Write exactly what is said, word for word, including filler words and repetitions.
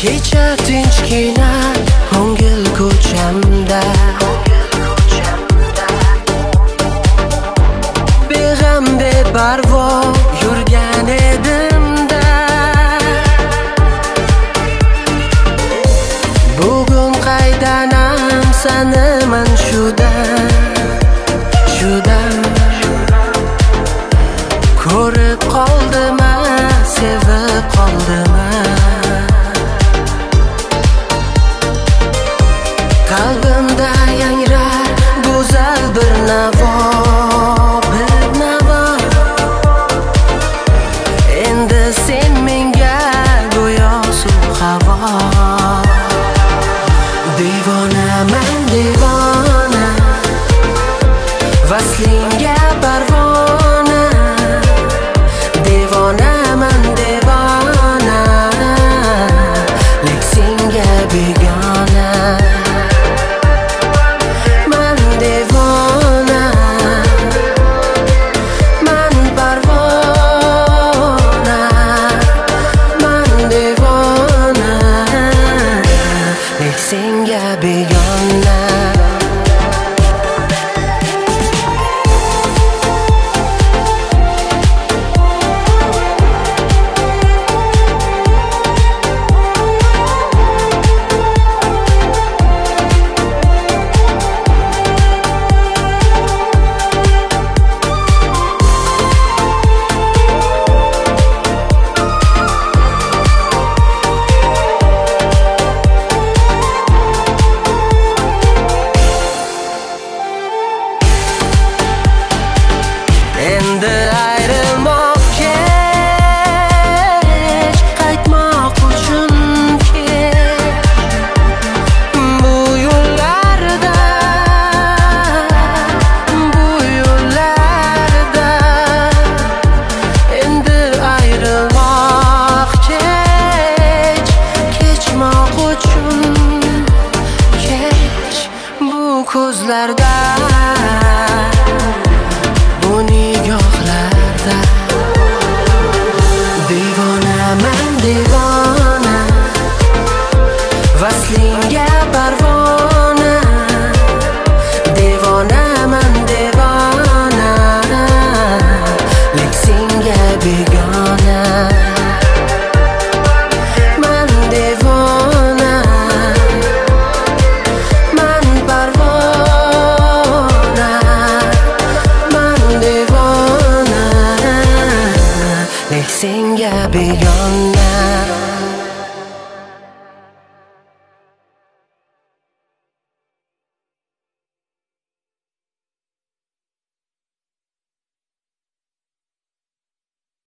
Kecha tinchgina ko'ngil ko'chamda beg'am beparvo yurgan edimda. Bugun qaydanam sanaman shudan shudan ko'rib qoldima, sevib qoldima. Qalbimda yangrar go'zal bir navo, bir navo. Endi sen menga go'yo suv havo. Devonaman devona, vaslingga parvona. Devonaman devona, lek senga begona. Man devona, man parvona. Man devona, lek senga begona. Endi ayrılmoq kech, qaytmoq uchun kech. Bu yo'llarda, bu yo'llarda endi ayrılmoq kech, kechmoq uchun kech. Bu ko'zlarda, bu nigohlarda devonaman devona, vaslingga parvona. Devonaman devona, lek senga begona. Man devona, man parvona. Man devona, lek senga begona.